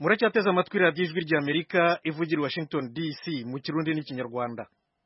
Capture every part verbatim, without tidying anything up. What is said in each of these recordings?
muracyateze amatwi radiyo ijwi ry'Amerika ivugira i Washington D C mu Kirundi n'Ikinyarwanda.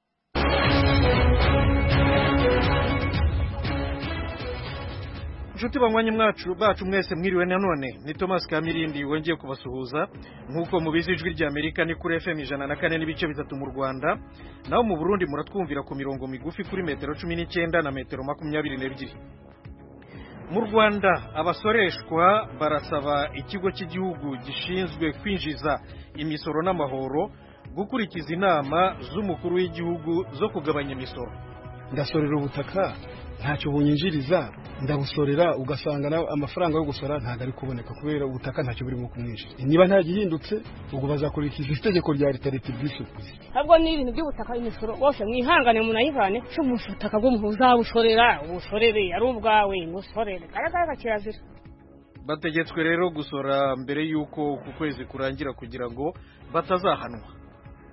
Nshuti banywanyi mwacu bacu mwese mwiriwe nanone, ni Thomas Kamirindi wongeye kubasuhuza. Nkuko mubizi ijwi ry'Amerika ni kuri F M ijana na kane n'ibice bitatu mu Rwanda, naho mu Burundi muratwumvira ku mirongo migufi kuri metero cumi n'icyenda na metero makumyabiri n'ebyiri. Mu Rwanda abasoreshwa barasaba ikigo cy'igihugu gishinzwe kwinjiza imisoro n'amahoro gukurikiza inama z'umukuru w'igihugu zo kugabanya imisoro. Ndasorera ubutaka ntacyo bunyinjiriza, ndabusorera ugasanga nawe amafaranga yo gusora ntago ari kuboneka kubera ubutaka ntacyo burimo kumwinjira. Niba nta gihindutse ubwo bazakurikiza itegeko rya leta ritibwise. Habwo ni ibintu by'ubutaka imisoro bose mwihangane munayivane cyo mufutaka bwo muhuza busorera ubusorere ari ubwawe ngusorere karagara kirazira. Bategetswe rero gusora mbere yuko ku kwezi kurangira kugira ngo batazahanwa.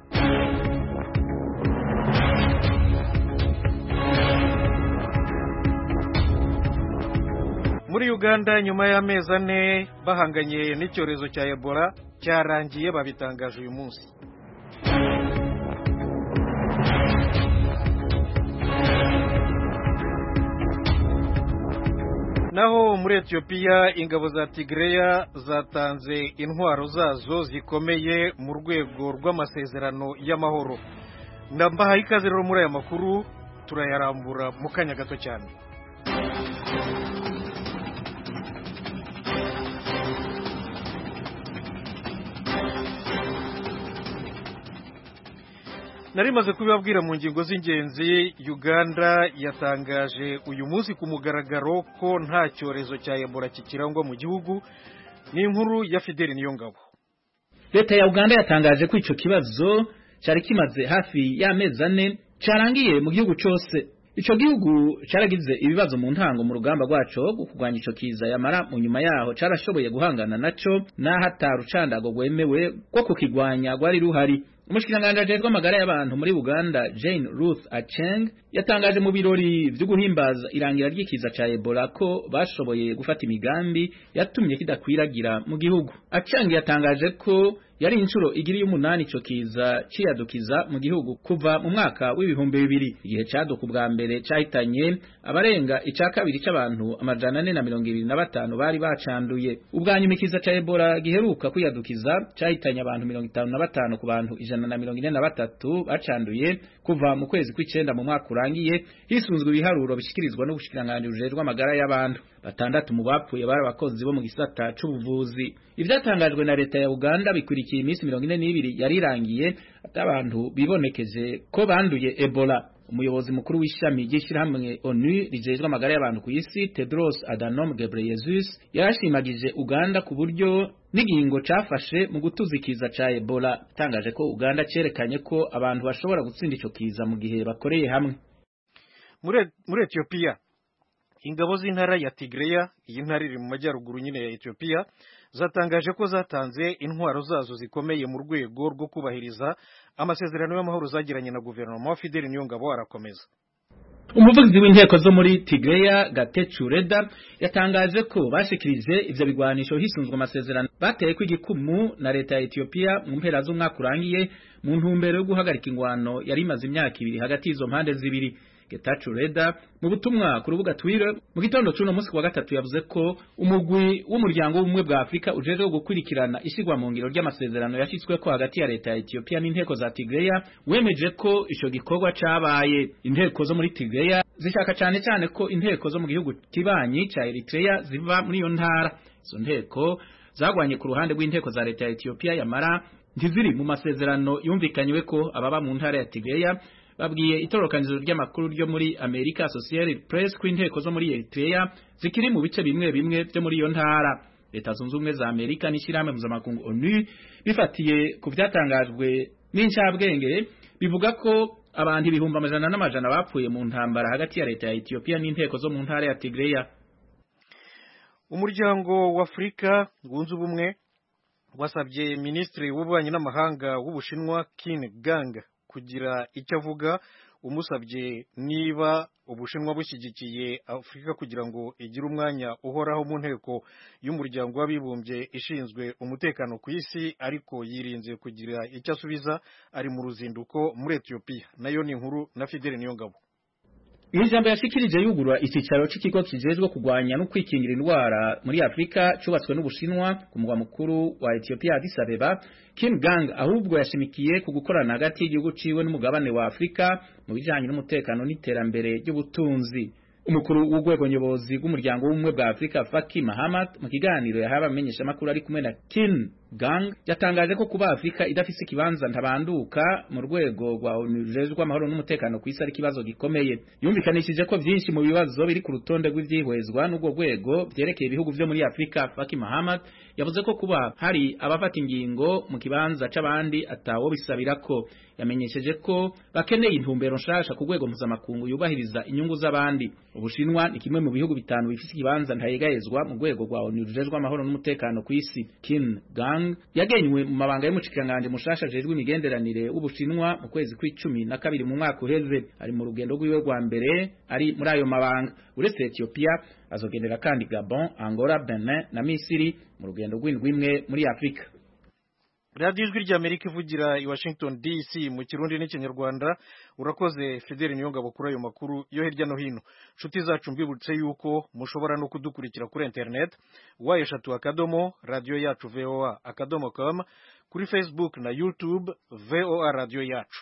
Muri Uganda nyuma y'amezi ane bahanganye n'icyorezo cya Ebola cyarangiye babitangaje uyu munsi. Naho muri Ethiopia ingabo za Tigray zatanze intwaro zazo zikomeye mu rwego rw'amasezerano y'amahoro. Ndambaha ikaze rero muri aya makuru turayarambura mu kanya gato cyane. Narimaze kubibabwira mu ngingo z'ingenzi. Uganda yatangaje uyu munsi ku mugaragaro ko nta cyorezo cya Ebola kikirangwa mu gihugu. Ni inkuru ya Fideli Niyongabo. Leta ya Uganda yatangaje ko ico kibazo cyari kimaze hafi y'amezi ane cyarangiye mu gihugu cyose. Ico gihugu cyaragize ibibazo mu ntango mu rugamba rwaco rwo kurwanya ico kiza, yamara mu nyuma yaho carashoboye guhangana naco n'ahatarucandago gwemewe rwo kukigwanya rwari ruhari. Umushikiranganje ajejwe amagara y'abantu muri Uganda Jane Ruth Acheng yatangaje mu birori byo guhimbaza irangira ry'ikiza ca Ebola ko bashoboye gufata imigambi yatumye kidakwiragira mu gihugu. Acheng yatangaje ko yari inshuro igiri y'umunani ico kiza ciyadukiza mu gihugu kuva mu mwaka w'ibihumbi bibiri, igihe caduka ubwa mbere cahitanye abarenga ica kabiri c'abantu amajana ane na mirongo ibiri na batanu bari bacanduye. Ubwanyuma ikiza ca Ebola giheruka kwiyadukiza cahitanye abantu mirongo itanu na batanu ku bantu ijana na mirongo ine na batatu bacanduye kuva mu kwezi kw'icenda mu mwaka urangiye, hisunzwe ibiharuro bishikirizwa n'ubushikiranganje bujejwe amagara y'abantu. Batandatu mu bapfuye bari abakozi bo mu gisata c'ubuvuzi. Ivyatangajwe na leta ya Uganda bikurikiye iminsi mirongo ine n'ibiri yarirangiye atabantu bibonekeje ko banduye Ebola. Umuyobozi mukuru w'ishami ry'ishirahamwe ONU rijejwe amagara y'abantu ku isi Tedros Adhanom Ghebreyesus yarashimagije Uganda ku buryo n'igingo cafashe mu gutuzikiza ca Ebola. Tangaje ko Uganda cerekanye ko abantu bashobora gutsinda ico kiza mu gihe bakoreye hamwe. Muri muri Ethiopia ingabo z'intara ya Tigray, iyi ntara iri mu majyaruguru nyine ya Ethiopia, zatangaje ko zatanze intwaro zazo zikomeye mu rwego rwo kubahiriza amasezerano y'amahoro zagiranye na guverinoma. Fideli Niyongabo arakomeza. Umuvugizi w'inteko zo muri Tigray Getachew Reda yatangaje ko bashikirije ivyo bigwanisho hisunzwe amasezerano bateye ko igikumu na leta ya Ethiopia mu mpera z'umwaka urangiye mu ntumbero yo guhagarika ingwano yari imaze imyaka ibiri hagati y'izo mpande zibiri. Getachew Reda mu butumwa ku rubuga Twitter mu gitondo cy'uno munsi wa gatatu yavuze ko umugwi w'umuryango w'ubumwe bwa Afrika ujeje gukurikirana ishigwa mu ngiro ry'amasezerano yashitswe ko hagati ya leta ya Ethiopia n'inteko za Tigray wemeje ko ico gikorwa cabaye. Inteko zo muri Tigray zishaka cyane cyane ko inteko zo mu gihugu kibanyi ca Eritrea ziva muri iyo ntara. Izo nteko zagwanye ku ruhande rw'inteko za leta ya Ethiopia, yamara ntiziri mu masezerano yumvikanywe ko ababa mu ntara ya Tigray babwiye itororokanizo ry'amakuru ryo muri America Associated Press ko inteko zo muri Eritrea zikiri mu bice bimwe bimwe byo muri iyo ntara. Leta zunze ubumwe za Amerika n'ishirahamwe mpuzamakungu ONU bifatiye ku byatangajwe n'incabwenge bivuga ko abantu ibihumbi amajana n'amajana bapfuye mu ntambara hagati ya leta ya Ethiopia n'inteko zo mu ntara ya Tigray. Umuryango wa Afrika wunze ubumwe wasabye Ministri w'ububanyi n'amahanga w'Ubushinwa Qin Gang kugira icyo avuga umusabye niba Ubushinwa bushyigikiye Afurika kugira ngo igire umwanya uhoraho mu nteko y'umuryango w'abibumbye ishinzwe umutekano ku isi, ariko yirinze kugira icyo asubiza, ari mu ruzinduko muri Ethiopia. Nayo ni inkuru na Fidele Niyongabo. Ijambo yashikirije yugurura icyicaro cy'ikigo kijejwe kugwanya no kwikingira indwara muri Afrika cyubatswe n'Ubushinwa ku mugwa mukuru wa Ethiopia Addis Abeba, Kim Gang ahubwo yashimikiye ku gukorana hagati y'igihugu ciwe n'umugabane wa Afrika mu bijanye n'umutekano n'iterambere ry'ubutunzi. Umukuru w'ugwego nyobozi rw'umuryango w'ubumwe bwa Afrika Faki Mahamat mu kiganiro yahaye abamenyesha makuru ari kumwe na Kim Gang yatangaje ko kuba Afrika idafise ikibanza ntabanduka mu rwego rwa O N U rujejwe amahoro n'umutekano ku isi ari kibazo gikomeye. Yumvikanishije ko vyinshi mu bibazo biri ku rutonde rw'ivyihwezwa n'ubwo rwego vyerekeye ibihugu vyo muri Afrika. Faki Mahamat yavuze ko kuba hari abafata ingingo mu kibanza c'abandi atawo bisabirako. Yamenyesheje ko bakeneye intumbero nshasha ku rwego mpuzamakungu yubahiriza inyungu z'abandi. Ubushinwa ni kimwe mu bihugu bitanu bifise ikibanza ntayegayezwa mu rwego rwa O N U rujejwe amahoro n'umutekano ku isi. Kim Gang yagenywe mu mabanga y'umushikiranganje mushasha ajejwe imigenderanire w'Ubushinwa mu kwezi kw'icumi na kabiri mu mwaka uheze. Ari mu rugendo rw'iwe rwa mbere ari muri ayo mabanga. Uretse Ethiopia azogendera kandi Gabon, Angola, Benin na Misiri mu rugendo rw'indwi imwe muri Afrika. Radio Ijwi ry'Amerika ivugira i Washington D C mu Kirundi n'Ikinyarwanda. Urakoze Fidele Niyongabo kuri ayo makuru yo hirya no hino. Nshuti zacu mbibutse yuko mushobora no kudukurikira kuri internet wa eshatu akadomo radio yacu V O A akadomo com, kuri Facebook na YouTube V O A radio yacu.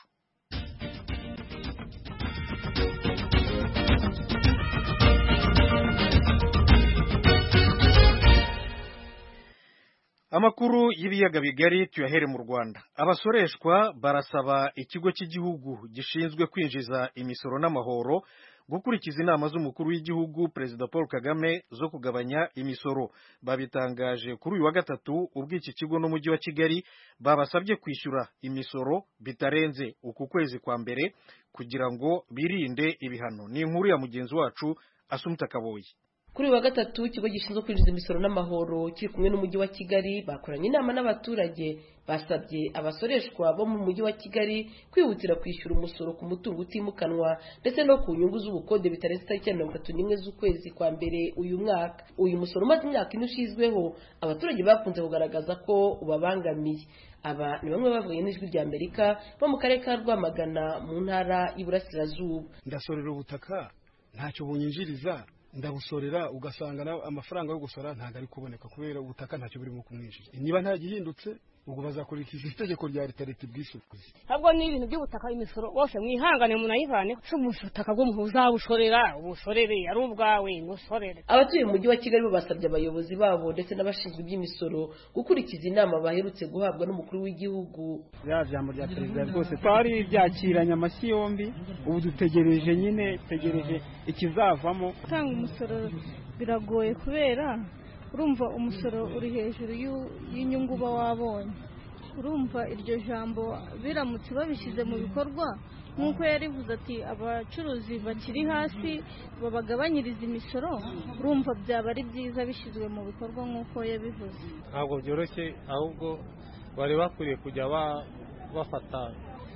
Amakuru y'ibiyaga bigari tuyahere mu Rwanda. Abasoreshwa barasaba ikigo cy'igihugu gishinzwe kwinjiza imisoro n'amahoro gukurikiza inama z'umukuru w'igihugu Perezida Paul Kagame zo kugabanya imisoro. Babitangaje kuri uyu wa gatatu ubwo iki kigo n'umujyi wa Kigali babasabye kwishyura imisoro bitarenze uku kwezi kwa mbere kugira ngo birinde ibihano. Ni inkuru ya mugenzi wacu Asumta Kaboyi. Kuri wa gatatu ikigo gishinzwe kwinjiza imisoro n'amahoro kiri kumwe n'umujyi wa Kigali bakoranye inama n'abaturage, basabye abasoreshwa bo mu mujyi wa Kigali kwihutira kwishyura umusoro ku mutungo utimukanwa ndetse no ku nyungu z'ubukode bitarenze itariki ya mirongo itatu n'imwe z'ukwezi kwa mbere uyu mwaka. Uyu musoro umaze imyaka ine ushizweho, abaturage bakunze kugaragaza ko ubabangamiye. Aba ni bamwe bavuye n'Ijwi ry'Amerika bo mu karere ka Rwamagana mu ntara y'Iburasirazuba. Ndasorera ubutaka ntacyo bunyinjiriza, ndabusorera ugasanga amafaranga yo gusora ntago ari kuboneka kubera ubutaka ntacyo burimo kumwishyura. Niba nta gihindutse ubwo bazakurikiza itegeko rya leta leta bwisukuze. Habwo ni ibintu by'ubutaka imisoro wose mwihangane munayivane c'umutaka bwo muzabushorera ubushorere ari ubwawe ngusorere. Abatuye mu mujyi wa Kigali bo basabye abayobozi babo ndetse n'abashinzwe iby'imisoro gukurikiza inama baherutse guhabwa n'umukuru w'igihugu. Ya jambo rya perezida rwose twari byakiranye amashyi yombi, ubu dutegereje nyine tegereje ikizavamo. Tanga umusoro biragoye kubera urumva umusoro uri hejuru y'inyungu uba wabonye. Urumva iryo jambo biramutse babishyize mu bikorwa nk'uko yarivuze ati abacuruzi bakiri hasi babagabanyiriza imisoro, urumva byaba ari byiza bishyizwe mu bikorwa nk'uko yabivuze. Ntabwo byoroshye, ahubwo bari bakwiriye kujya bafata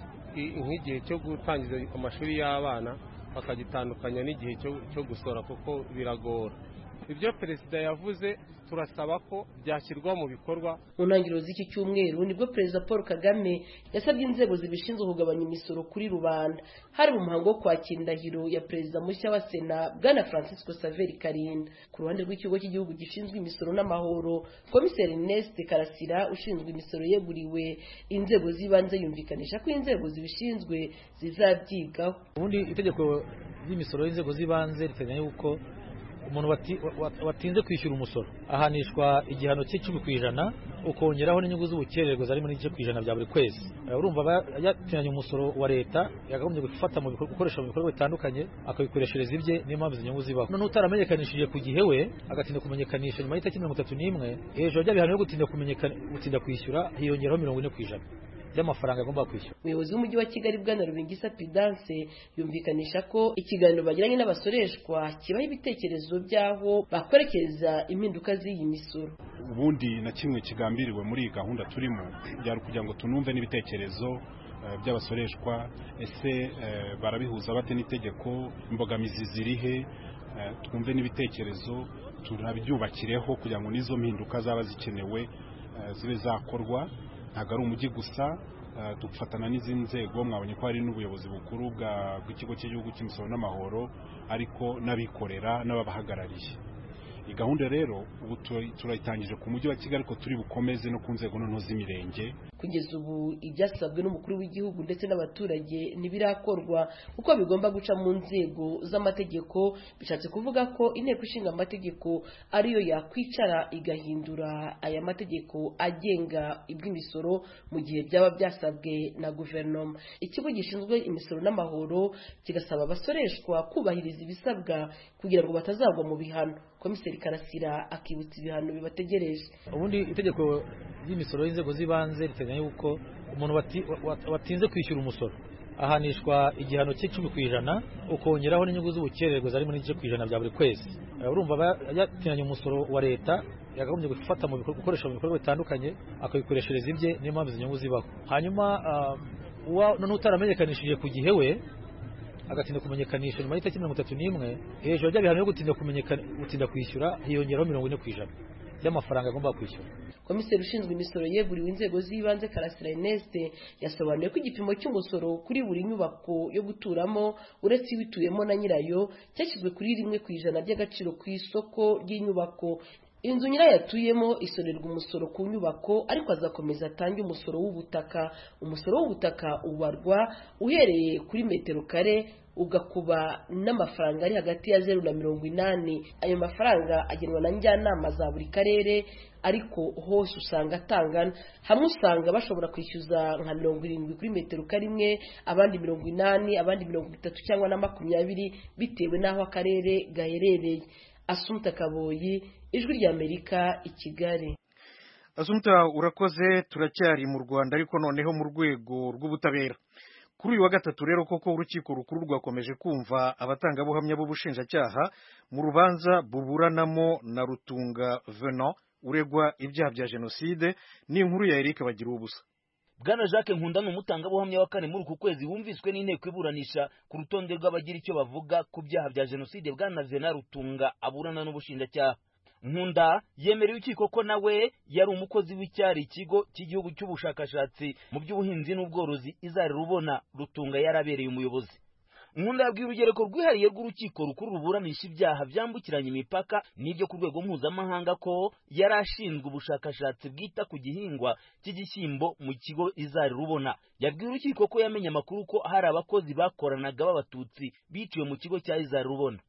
nk'igihe cyo gutangiza amashuri y'abana bakagitandukanya n'igihe cyo gusora kuko biragora. Ibyo perezida yavuze turasaba ko byashyirwa mu bikorwa. Mu ntangiriro z'iki cyumweru nibwo Perezida Paul Kagame yasabye inzego zibishinzwe kugabanya imisoro kuri rubanda. Hari mu muhango wo kwakira indahiro ya Perezida mushya wa Sena Bwana Francisco Xavier Karinda. Ku ruhande rw'ikigo cy'igihugu gishinzwe imisoro n'amahoro, Komiseri Ernest Karasira ushinzwe imisoro yeguriwe inzego z'ibanze yumvikanisha ko inzego zibishinzwe zizabyigaho. Ubundi itegeko ry'imisoro y'inzego z'ibanze riteganya yuko umuntu watinze kwishyura umusoro ahanishwa igihano cy'icumi ku ijana ukongeraho n'inyungu z'ubukererwe zari muri igice ku ijana bya buri kwezi. Urumva yatinanye umusoro wa leta yakagombye gufata mu bikorwa gukoresha mu bikorwa bitandukanye akabikoreshereza ibye, niyo mpamvu izo nyungu zibaho. None utaramenyekanishije ku gihe we agatinda kumenyekanisha nyuma y'itariki mirongo itatu n'imwe, hejuru y'ibyo bihano yo gutinda kumenyekana gutinda kwishyura hiyongeraho mirongo ine ku ijana by'amafaranga agomba kwishyura. Umuyobozi w'umujyi wa Kigali Bwana Rubingisa Prudence yumvikanisha ko ikiganiro bagiranye n'abasoreshwa kibaho ibitekerezo by'aho bakwerekeza impinduka z'iyi misoro. Ubundi na kimwe kigambiriwe muri gahunda turimo byari kugira ngo tunumve n'ibitekerezo by'abasoreshwa ese barabihuza bate n'itegeko, imbogamizi zirihe, twumve n'ibitekerezo turabyubakireho kugira ngo n'izo mpinduka zaba zikenewe zibe zakorwa. Ntabwo ari umujyi gusa, dufatana n'izindi nzego, mwabonye ko hari n'ubuyobozi bukuru bw'ikigo cy'igihugu cy'imisoro n'amahoro ariko n'abikorera n'ababahagarariye. Iyi gahunda rero ubu turayitangije ku mujyi wa Kigali ko turi bukomeze no ku nzego noneho z'imirenge. Kugeza ubu ibyasabwe n'umukuru w'igihugu ndetse n'abaturage ntibirakorwa kuko bigomba guca mu nzego z'amategeko. Bishatse kuvuga ko inteko ishinga amategeko ariyo yakwicara igahindura aya mategeko agenga iby'imisoro mu gihe byaba byasabwe na guverinoma. Ikigo gishinzwe imisoro n'amahoro kigasaba abasoreshwa kubahiriza ibisabwa kugira ngo batazagwa mu bihano. Komiseri Karasira akibutsa ibihano bibategereje. Ubundi itegeko ry'imisoro y'inzego z'ibanze riteganya yuko umuntu watinze kwishyura umusoro ahanishwa igihano cy'icumi ku ijana ukongeraho n'inyungu z'ubukererwe zari muri igice ku ijana bya buri kwezi. Urumva yatinanye umusoro wa leta yakagombye gufata mu bikorwa gukoresha mu bikorwa bitandukanye akabikoreshereza ibye, niyo mpamvu izo nyungu zibaho. Hanyuma none utaramenyekanishije ku gihe we agatinda kumenyekanisha nyuma y'itariki mirongo itatu n'imwe hejuru y'ibihano yo gutinda kumenyekana gutinda kwishyura hiyongeraho mirongo ine ku ijana by'amafaranga agomba kwishyura. Komiseri ushinzwe imisoro yeguriwe inzego z'ibanze Karasira Ernest yasobanuye ko igipimo cy'umusoro kuri buri nyubako yo guturamo uretse ibituyemo na nyirayo cyashyizwe kuri rimwe ku ijana by'agaciro ku isoko ry'inyubako. Inzu nyirayo yatuyemo isorerwa umusoro ku nyubako ariko azakomeza atange umusoro w'ubutaka. Umusoro w'ubutaka ubarwa uhereye kuri metero kare ugakuba n'amafaranga ari hagati ya zeru na mirongo inani. Ayo mafaranga agenwa na njyanama za buri karere ariko hose usanga atangana. Hamwe usanga bashobora kwishyuza nka mirongo irindwi kuri metero karimwe, abandi mirongo inani, abandi mirongo itatu cyangwa na makumyabiri bitewe n'aho akarere gaherereye. Asumta Kaboyi, Ijwi ry'Amerika, i Kigali. Asumta urakoze. Turacyari mu Rwanda ariko noneho mu rwego rw'ubutabera. Kuri uyu wa gatatu rero koko urukiko rukuru rwakomeje kumva abatangabuhamya b'ubushinjacyaha mu rubanza buburanamo na Rutunga Venant uregwa ibyaha bya jenoside. Ni inkuru ya Eric Bagirubusa. Bwana Jacques Nkunda n'umutangabuhamya wa kane muri uku kwezi wumviswe n'inteko iburanisha ku rutonde rw'abagira icyo bavuga ku byaha bya jenoside. Bwana Venant Rutunga aburana n'ubushinjacyaha. Nkunda yemereye urukiko ko nawe yari umukozi w'icyari ikigo cy'igihugu cy'ubushakashatsi mu by'ubuhinzi n'ubworozi izari rubona. Rutunga yarabereye umuyobozi. Nkunda yabwiye urugereko rwihariye rw'urukiko rukuru ruburanisha ibyaha byambukiranya imipaka n'ibyo ku rwego mpuzamahanga ko yari ashinzwe ubushakashatsi bwita ku gihingwa cy'igishyimbo mu kigo izari rubona. Yabwiye urukiko ko yamenye amakuru ko hari abakozi bakoranaga b'abatutsi biciwe mu kigo cya izari rubona.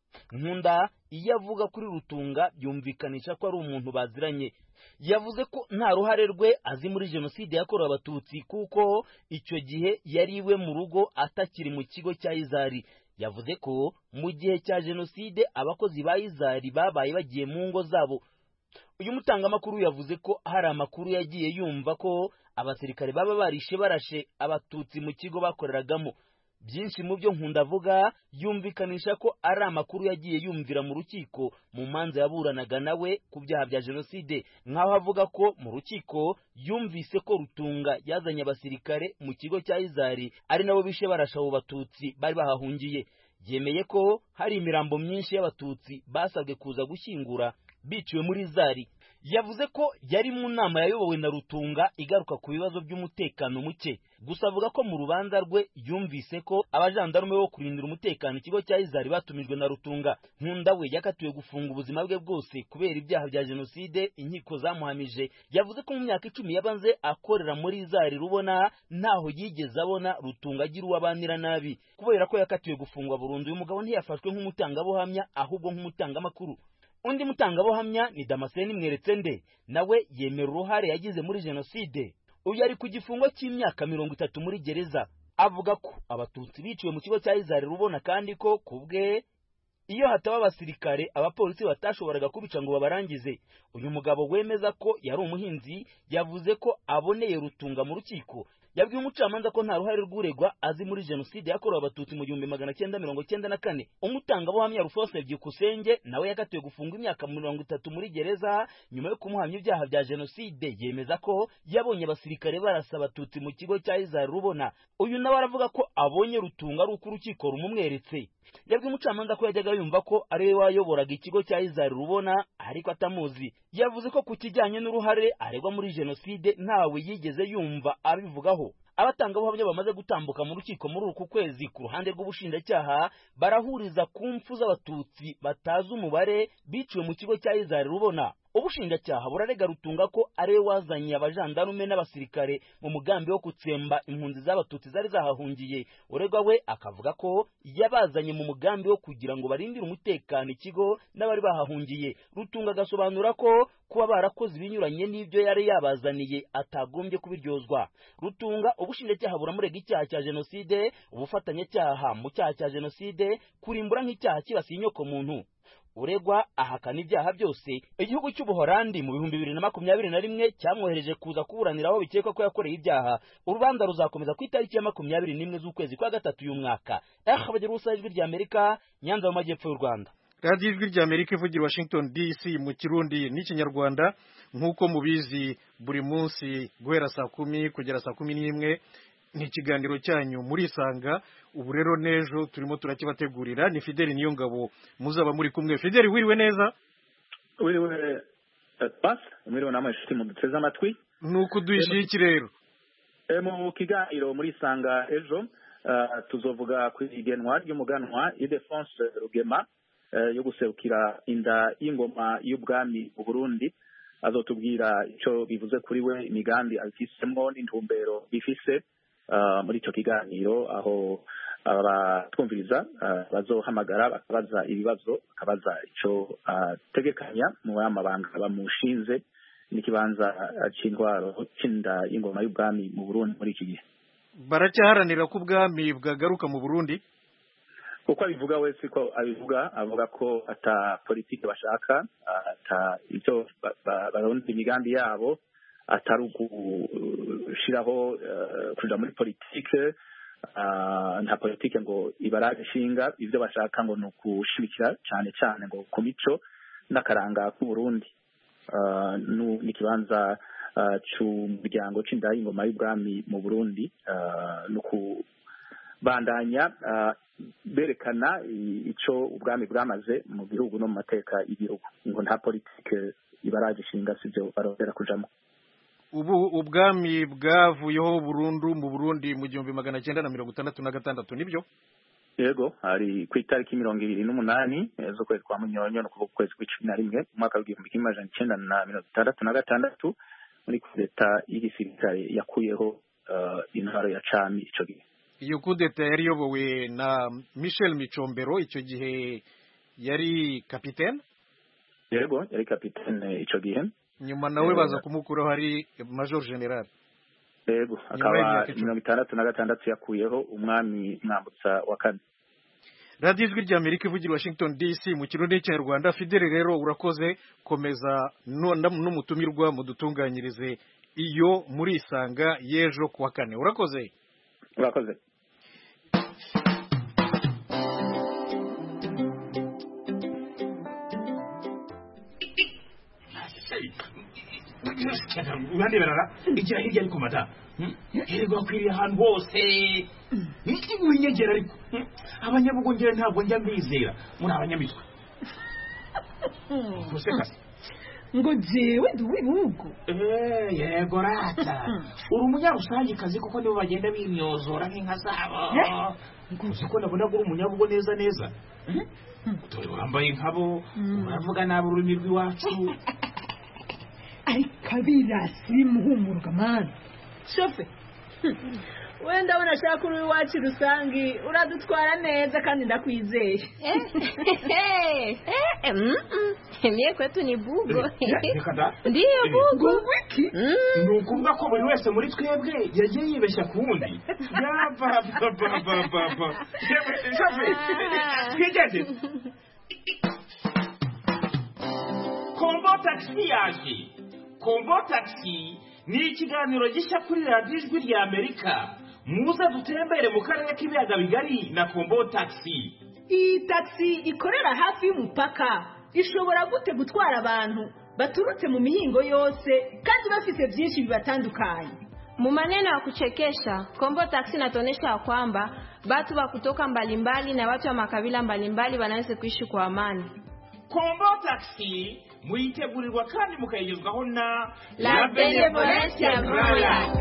Nkunda iyo avuga kuri Rutunga byumvikanisha ko ari umuntu baziranye. Yavuze ko nta ruhare rwe azi muri jenoside yakorewe abatutsi kuko icyo gihe yari iwe mu rugo atakiri mu kigo cya izari. Yavuze ko mu gihe cya jenoside abakozi ba izari babaye bagiye mu ngo zabo. Uyu mutangamakuru yavuze ko hari amakuru yagiye yumva ko abasirikare baba barishe barashe abatutsi mu kigo bakoreragamo. Byinshi mu byo Nkunda avuga yumvikanisha ko ari amakuru yagiye yumvira mu rukiko mu manza yaburanaga nawe ku byaha bya jenoside, nk'aho avuga ko mu rukiko yumvise ko Rutunga yazanye abasirikare mu kigo cya izari ari nabo bishe barasha abo batutsi bari bahahungiye. Yemeye ko hari imirambo myinshi y'abatutsi basabwe kuza gushyingura biciwe muri izari. Yavuze ko yari mu nama yayobowe na Rutunga igaruka ku bibazo by'umutekano muke. Gusa avuga ko mu rubanza rwe yumvise ko abajandarume bo kurindira umutekano ikigo cya izari batumijwe na Rutunga. Nkunda we yakatiwe gufunga ubuzima bwe bwose kubera ibyaha bya jenoside inkiko zamuhamije. Yavuze ko mu myaka icumi yabanze akorera muri izari rubona ntaho yigeze abona Rutunga agira uwabanira nabi. Kubera ko yakatiwe gufungwa burundu, uyu mugabo ntiyafashwe nk'umutangabuhamya ahubwo nk'umutangamakuru. Undi mutangabuhamya ni Damascene Mweretsende, nawe yemera uruhare yagize muri jenoside. Uyu yari ku gifungo cy'imyaka mirongo itatu muri gereza. Avuga ko abatutsi biciwe mu kigo cya izari rubona kandi ko kubwe iyo hataba abasirikare abapolisi batashoboraga kubica ngo babarangize. Uyu mugabo wemeza ko yari umuhinzi yavuze ko aboneye Rutunga mu rukiko. yabwiye umucamanza ko nta ruhare rw'uregwa azi muri jenoside yakorewe abatutsi mu gihumbi magana cyenda mirongo cyenda na kane. umutangabuhamya Rufose Byukusenge nawe yakatiwe gufungwa imyaka mirongo itatu muri gereza nyuma yo kumuhamya ibyaha bya jenoside. Yemeza ko yabonye abasirikare barasa abatutsi mu kigo cya Izari Rubona. Uyu nawe aravuga ko abonye Rutunga ari uko urukiko rumumweretse. Yabwiye umucamanza ko yajyaga yumva ko ari we wayoboraga ikigo cya Izari Rubona ariko atamuzi. Yavuze ko ku kijyanye n'uruhare aregwa muri jenoside ntawe yigeze yumva abivugaho. Abatangabuhamya bamaze gutambuka mu rukiko muri uku kwezi ku ruhande rw'ubushinjacyaha barahuriza ku mfu z'abatutsi batazi umubare biciwe mu kigo cya Izari Rubona. Ubushinjacyaha burarega Rutunga ko ari wazanye abajandarume n'abasirikare mu mugambi wo gutsemba impunzi z'abatutsi zari zahahungiye. Uregwa we akavuga ko yabazanye mu mugambi wo kugira ngo barindire umutekano ikigo n'abari bahahungiye. Rutunga agasobanura ko kuba barakoze ibinyuranye n'ibyo yari yabazaniye atagombye kubiryozwa. Rutunga ubushinjacyaha buramurega icyaha cya jenoside, ubufatanyacyaha mu cyaha cya jenoside, kurimbura nk'icyaha kibasiye inyoko muntu. Uregwa ahakana ibyaha byose. Igihugu cy'Ubuholandi mu bihumbi bibiri na makumyabiri na rimwe cyamwohereje kuza kuburanira aho bikekwa ko yakoreye ibyaha. Urubanza ruzakomeza ku itariki ya makumyabiri n'imwe z'ukwezi kwa gatatu y'uyu mwaka. Bagira ubusa ijwi rya Amerika, Nyanza mu majyepfo y'u Rwanda. Radio ijwi rya Amerika ivugira Washington D C mu Kirundi n'Ikinyarwanda, nk'uko mubizi buri munsi guhera saa kumi kugera saa kumi n'imwe ni ikiganiro cyanyu muri Isanga. Ubu rero nejo turimo turakibategurira. Ni Fideli Niyongabo muzaba muri kumwe. Fideli, wiriwe neza? Wiriwe pas mwiriwe namwe shiti mu duteze amatwi. Nuko duishiki rero e mu kiganiro muri Isanga ejo uh, tuzovuga ku igenwa ry'umuganwa Ildefonse Rugema uh, yo guserukira inda y'ingoma y'ubwami mu Burundi. Azotubwira ico bivuze kuri we, imigambi afisemo n'intumbero bifise uh, muri ico kiganiro, aho abatwumviriza uh, bazohamagara bakabaza ibibazo, bakabaza ico ategekanya uh, mu amabanga bamushinze n'ikibanza c'intwaro c'inda y'ingoma y'ubwami mu Burundi muri iki gihe. Baracyaharanira ko ubwami bwagaruka mu Burundi? Uko abivuga wese ko abivuga, avuga ko ata politike bashaka, ata icyo baronda imigambi yabo, atari ugushiraho uh, kuja muri politike, uh, nta politike ngo ibaragishinga. Ivyo bashaka ngo nukushimikira cyane cyane ngo ku mico n'akaranga ku Burundi, uh, n'ikibanza uh, c'umuryango c'inda y'ingoma y'ubwami mu Burundi, uh, nuku bandanya uh, berekana ico ubwami bwamaze mu gihugu no mu mateka y'igihugu, ngo nta politike ibaragishinga sivyo barondera kujamo. Ubu ubwami bwavuyeho burundu mu Burundi mu gihumbi magana cyenda na mirongo itandatu na gatandatu, nibyo? Yego, ari ku itariki mirongo ibiri n'umunani z'ukwezi kwa Munyonyo no kuva ku kwezi kw'icumi na rimwe mu mwaka w'igihumbi kimwe amajana icenda na mirongo itandatu na gatandatu, muri kudeta y'igisirikare yakuyeho uh, intwaro ya cami ico gihe. Iyo kudeta yari yobowe na Michel Micombero, icyo gihe yari kapitene? Yego, yari kapitene icyo gihe. Nyuma nawe baza kumukuraho hari Major General. Yego, akaba mirongo itandatu na gatandatu yakuyeho umwami Mwambutsa wa kane. Radio ijwi rya Amerika ivugira Washington D C mu Kirundi cy'Rwanda. Fidele rero urakoze, komeza n'umutumirwa mudutunganyirize iyo muri Isanga y'ejo kuwa kane. Urakoze. Urakoze. Urande barara igira hirya ariko mata herego akwiriye ahantu hose niki winyegera ariko abanyabugongera ntabwo njya mbizera muri abanyamitwe Museka ngo jewe duwe bugo eh yego rata uri umunyarusangi kazi kuko nibo bagenda bimyozora nk'inka zabo nguzi ko nabona ko uri umunyabugo neza neza dore wambaye nkabo uravuga nabi ururimi rw'iwacu ari kabirasi muhumurwa man shofe wenda ubona ashaka uri iwacu rusangi uradutwara neza kandi ndakwizeye mie kwetu ni bugo ndiyo bugo ni ukuvuga ko buri wese muri twebwe yagiye yibeshya ku wundi yapapapapapa shofe twigeze kombo taxi yaje kombo taxi ni ikiganiro gishya kuri radiyo ijwi rya amerika muze dutembere mu karere k'ibiyaga bigari na kombo taxi. iyi taxi ikorera hafi y'umupaka ishobora gute gutwara abantu baturutse mu mihingo yose kandi bafite byinshi bibatandukanye? Mu maneno ya kuchekesha, Kombo Taxi inatuonyesha kwamba watu wa kutoka mbalimbali na watu wa makabila mbalimbali wanaweza kuishi kwa amani. Kombo Taxi muitegurirwa kandi mukayigezwaho na La Benevolencia Royal.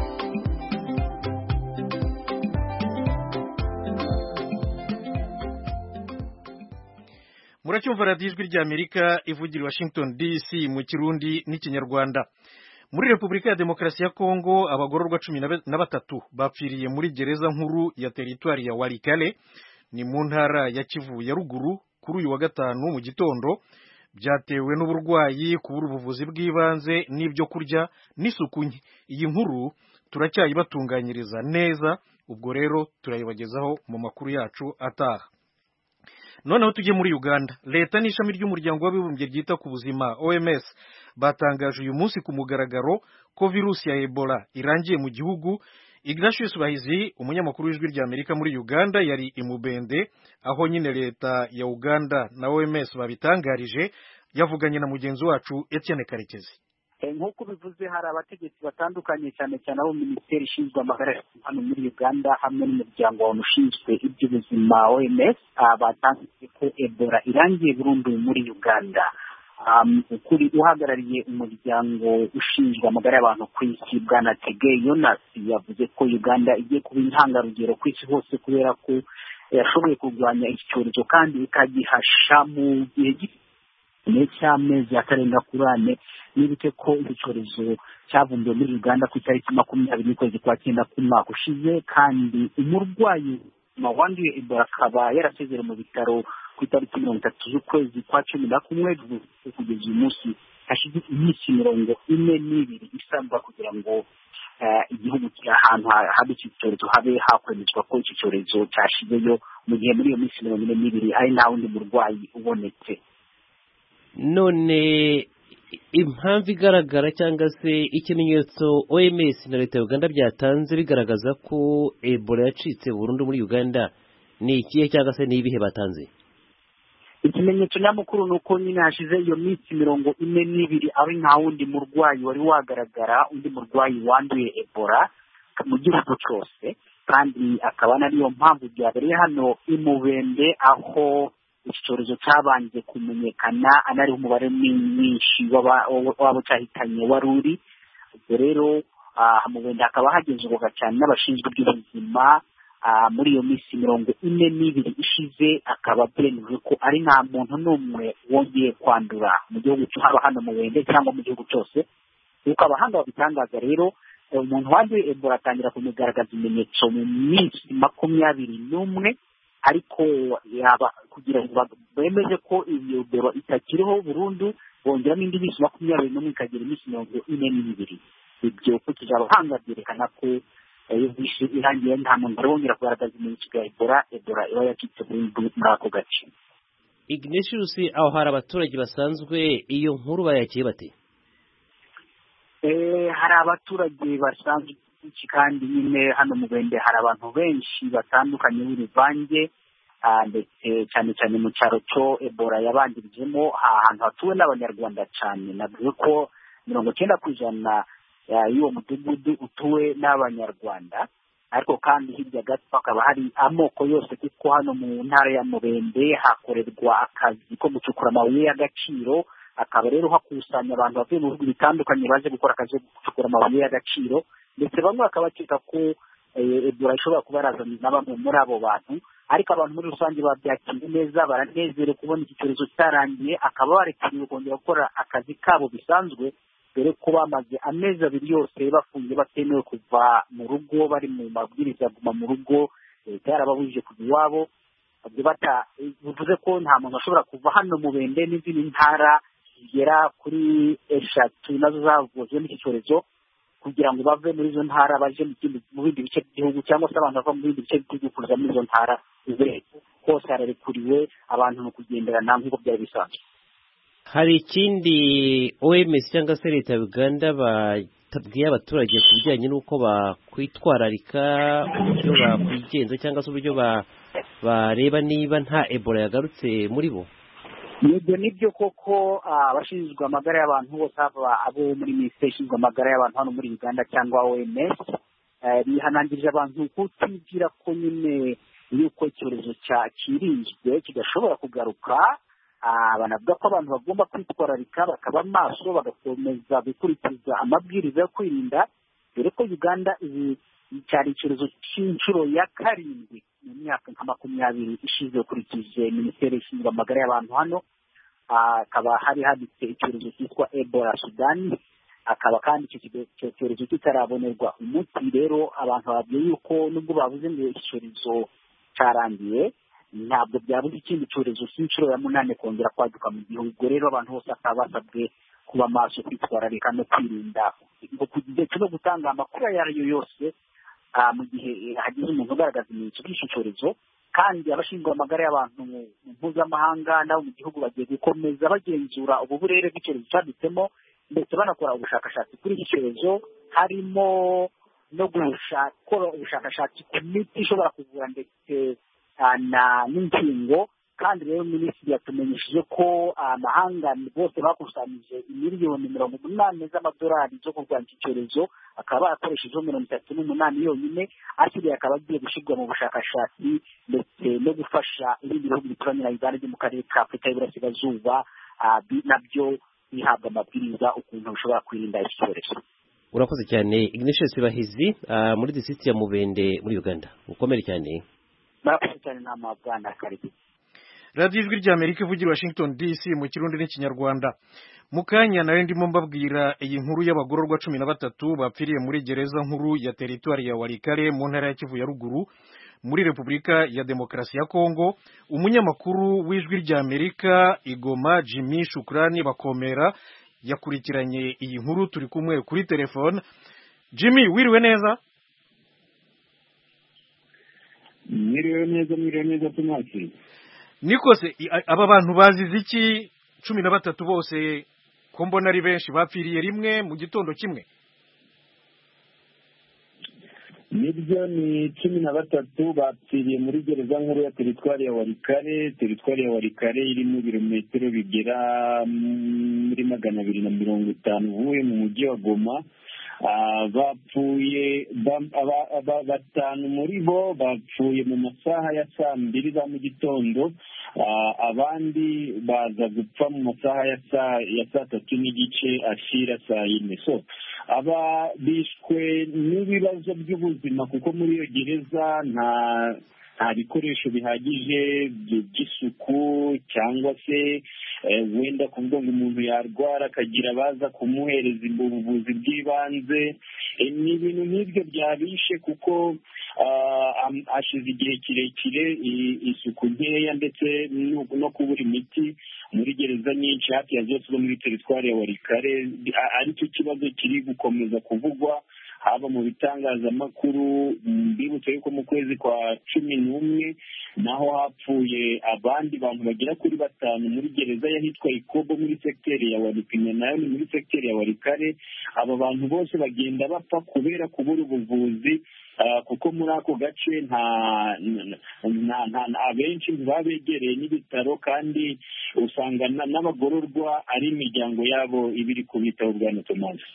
Muracyumva radiyo ijwi rya Amerika ivugira Washington D C mu Kirundi n'Ikinyarwanda. Muri Repubulika ya Demokarasi ya Kongo abagororwa cumi na batatu bapfiriye muri gereza nkuru ya teritwari ya Walikale ni mu ntara ya Kivu ya ruguru kuri uyu wa gatanu mu gitondo, byatewe n'uburwayi, kubura ubuvuzi bw'ibanze n'ibyo kurya n'isuku nke. Iyi nkuru turacyayibatunganyiriza neza, ubwo rero turayibagezaho mu makuru yacu ataha. Noneho tujye muri Uganda. Leta n'ishami ry'umuryango w'abibumbye ryita ku buzima O M S batangaje uyu munsi ku mugaragaro ko virusi ya Ebola irangiye mu gihugu. Ignatius Bahizi, umunyamakuru w'ijwi rya Amerika muri Uganda, yari imubende aho nyine leta ya Uganda na O M S babitangarije, yavuganye na mugenzi wacu Etienne Karekezi. Nk'uko bivuze hari abategetsi batandukanye cyane cyane abo minisiteri ishinzwe amagara hano muri Uganda hamwe n'umuryango ushinzwe iby'ubuzima O M S batangaje ko Ebola irangiye burundu muri Uganda. Kuri uhagarariye umuryango ushinzwe amagara y'abantu ku isi Bwana Tegey Jonas yavuze ko Uganda igiye kuba intangarugero ku isi hose kubera ko yashoboye kurwanya iki cyorezo kandi ikagihasha mu gihe cy'amezi atarenga kuri ane. Nibite ko iki cyorezo cyavumbuwe muri Uganda ku itariki makumyabiri y'ukwezi kwa cyenda k'umwaka ushize, kandi umurwayi wanduye Ebola akaba yarasezera mu bitaro ku itariki mirongo itatu z'ukwezi kwa cumi na kumwe. Kugeza uyu munsi hashize iminsi mirongo ine n'ibiri isabwa kugira ngo igihugu ahantu habe iki cyorezo habe hakwemezwa ko iki cyorezo cyashizeyo, mu gihe muri iyo minsi mirongo ine n'ibiri ari nta wundi murwayi ubonetse. None impamvu igaragara cyangwa se ikimenyetso O M S na leta ya Uganda byatanze bigaragaza ko Ebola yacitse burundu muri Uganda ni ikihe cyangwa se ni ibihe batanze? Ikimenyetso nyamukuru ni uko nyine hashize iyo minsi mirongo ine n'ibiri ari nta wundi murwayi wari wagaragara, undi murwayi wanduye Ebola mu gihugu cyose, kandi akaba nariyo mpamvu byabereye hano imubende aho iki cyorezo cyabanje kumenyekana anariho umubare mwinshi w'abo cyahitanye wari uri. Ubwo rero mubende hakaba hagenzurwaga cyane n'abashinzwe iby'ubuzima. Muri iyo minsi mirongo ine n'ibiri ishize akaba byemejwe ko ari nta muntu n'umwe wongeye kwandura mu gihugu haba hano mu Buhinde cyangwa mu gihugu cyose. Kuko abahanga babitangaza rero umuntu wanduye Ebola atangira kumugaragaza ibimenyetso mu minsi makumyabiri n'umwe, ariko yaba kugira ngo bemeze ko iyo Ebola itakiriho burundu bongeramo indi minsi makumyabiri n'umwe ikagira iminsi mirongo ine n'ibiri. Ibyo kugira abahanga byerekana ko irangiye nta muntu arongera kugaragaza ibimenyetso bya Ebola Ebola iba yacitse burundu muri ako gace. Ignatius, aho hari abaturage basanzwe iyo nkuru bayakiye bate? Eh hari abaturage basanzwe kandi nyine hano mu Bende hari abantu benshi batandukanye b'uruvange, ndetse cyane cyane mu cyaro cyo Ebola yabangirijemo ahantu hatuwe n'abanyarwanda cyane. Navuze ko mirongo icyenda ku ijana y'uwo mudugudu utuwe n'abanyarwanda, ariko kandi hirya gato hakaba hari amoko yose, kuko hano mu ntara ya Mubende hakorerwa akazi ko gucukura amabuye y'agaciro. Akaba rero hakusanya abantu bavuye mu bihugu bitandukanye baje gukora akazi ko gucukura amabuye y'agaciro, ndetse bamwe bakaba bakeka ko Ebola ishobora kuba yarazanye na bamwe muri abo bantu. Ariko abantu muri rusange babyakiriye neza, baranezerewe kubona iki cyorezo cyarangiye, akaba barekuriwe kongera gukora akazi kabo bisanzwe, dore ko bamaze amezi abiri yose bafungiye batemewe kuva mu rugo, bari mu mabwiriza guma mu rugo, leta yarababujije kuva iwabo. Bivuze ko nta muntu ashobora kuva hano mu Bende n'izindi ntara zigera kuri eshatu nazo zavuzwe n'iki cyorezo kugira ngo bave muri izo ntara baje mu bindi bice by'igihugu, cyangwa se abantu bava mu bindi bice by'igihugu kuza muri izo ntara. Hose hararekuriwe abantu mu kugenderana nk'uko byari bisanzwe. Hari ikindi O M S cyangwa se leta ya Uganda mutabwiye abaturage ku bijyanye n'uko bakwitwararika uburyo bakwigenza cyangwa se uburyo bareba niba nta ebola yagarutse muri bo? yego nibyo koko abashinzwe amagara y'abantu bose abo muri minisiteri ishinzwe amagara y'abantu hano muri Uganda cyangwa O M S bihanangirije abantu kutibwira ko nyine yuko icyorezo cyakirinzwe kidashobora kugaruka. banavuga ko abantu bagomba kwitwararika bakaba maso bagakomeza gukurikiza amabwiriza yo kwirinda, dore ko Uganda cyari icyorezo cy'inshuro ya karindwi mu myaka nka makumyabiri ishize ukurikije minisiteri ishinzwe amagara y'abantu hano. Akaba hari haditse icyorezo cyitwa Ebola Sudani, akaba kandi icyo cyorezo kitarabonerwa umuti. Rero abantu babwiye yuko nubwo bavuze ngo icyorezo cyarangiye, ntabwo byabuze ikindi cyorezo cy'inshuro ya munani kongera kwaduka mu gihugu. Rero abantu bose akaba basabwe kuba maso, kwitwararika no kwirinda ndetse no gutanga amakuru ayo ari yo yose mu gihe hagize umuntu ugaragaza ibimenyetso by'icyo cyorezo. Kandi abashinzwe amagara y'abantu mu mpuzamahanga nabo mu gihugu bagiye gukomeza bagenzura ubu burere bw'icyorezo cyadutsemo, ndetse banakora ubushakashatsi kuri iki cyorezo, harimo no gukora ubushakashatsi ku miti ishobora kuvura ndetse n'inkingo. Kandi rero minisitiri yatumenyesheje ko amahanga bose bakusanyije miliyoni mirongo umunani z'amadolari zo kurwanya iki cyorezo, akaba yakoreshejeho mirongo itatu n'umunani yonyine, asigaye akaba agiye gushyirwa mu bushakashatsi ndetse no gufasha ibindi bihugu bituranye na Uganda byo mu karere ka Afurika y'Iburasirazuba nabyo bihabwa amabwiriza ukuntu bishobora kwirinda iki cyorezo. Urakoze cyane Ignatius Bahizi muri district ya Mubende muri Uganda. Ukomere cyane. Murakoze cyane nama bwana Karibu. radiyo ijwi ry'Amerika ivugira Washington D C mu kirundi n'ikinyarwanda. mu kanya nayo ndimo mbabwira iyi nkuru y'abagororwa cumi na batatu bapfiriye muri gereza nkuru ya teritwari ya Walikale mu ntara ya Kivu ya ruguru muri Repubulika ya Demokarasi ya Kongo. Umunyamakuru w'ijwi ry'Amerika Igoma Jimmy Shukrani Bakomera yakurikiranye iyi nkuru, turi kumwe kuri telefone. Jimmy, wiriwe neza? Mwiriwe neza, mwiriwe neza tumaki. Nikose aba bantu bazize iki cumi na batatu bose ko mbona ari benshi bapfiriye rimwe mu gitondo kimwe? Nibyo, ni cumi na batatu bapfiriye muri gereza nkuru ya teritwari ya Walikale. Teritwari ya Walikale irimo ibirometero bigera muri magana abiri na mirongo itanu uvuye mu mujyi wa Goma. Bapfuye batanu muri bo bapfuye mu masaha ya saa mbiri za mu gitondo, abandi baza gupfa mu masaha ya saa tatu n'igice ashira saa yine. So aba bishwe n'ibibazo by'ubuzima kuko muri iyo gereza nta nta bikoresho bihagije by'isuku, cyangwa se wenda kuvuga ngo umuntu yarwara akagira abaza kumuhereza ubuvuzi bw'ibanze. Ni ibintu nk'ibyo byabishe kuko hashize igihe kirekire isuku nkeya ndetse no kubura imiti muri gereza nyinshi hafi ya zose zo muri teritwari ya Walikale. Aricyo kibazo kiri gukomeza kuvugwa haba mu bitangazamakuru. Mbibutse yuko mu kwezi kwa cumi n'umwe naho hapfuye abandi bantu bagera kuri batanu muri gereza y'ahitwa Ikobo muri sekiteri ya Walikale, nayo ni muri sekiteri ya Walikale. Aba bantu bose bagenda bapfa kubera kubura ubuvuzi, kuko muri ako gace nta abenshi baba begereye n'ibitaro, kandi usanga n'abagororwa ari imiryango yabo ibiri kubitaho. Bwana Tomasi,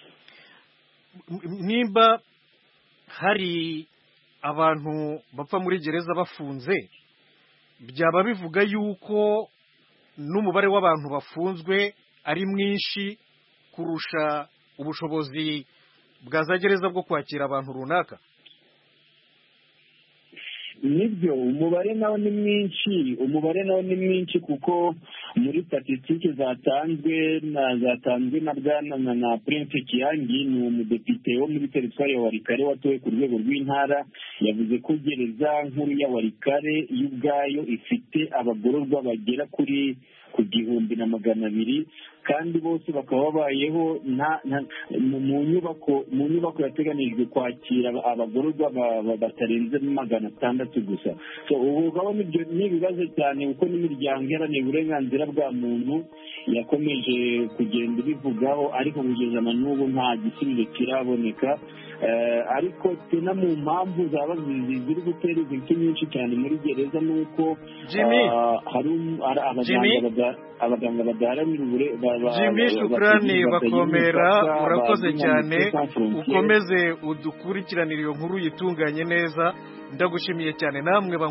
nimba hari abantu bapfa muri gereza bafunze, byaba bivuga yuko n'umubare w'abantu bafunzwe ari mwinshi kurusha ubushobozi bwa za gereza bwo kwakira abantu runaka? Nibyo, umubare nawo ni mwinshi umubare nawo ni mwinshi kuko muri statistike zatanzwe na zatanzwe na bwana na Prince Kiangi, ni umudepite wo muri teritwari ya Walikale watowe ku rwego rw'intara, yavuze ko gereza nkuru ya Walikale y'ubwayo ifite abagororwa bagera kuri ku gihumbi na magana abiri, kandi bose bakaba babayeho mu nyubako mu nyubako yateganijwe kwakira abagororwa batarenze magana atandatu gusa. ubu gabon ibyo ni ibibazo cyane kuko n'imiryango iharanira uburenganzira bwa muntu yakomeje kugenda ibivugaho, ariko kugeza na n'ubu nta gisubizo kiraboneka. ariko tena mu mpamvu zaba ziri gutera izi nyinshi cyane muri gereza ni uko hari abaganga badaharanira uburenganzira. Jimmy Shukrani Bakomera, urakoze cyane, ukomeze udukurikiranire iyo nkuru yitunganye neza, ndagushimiye cyane. Namwe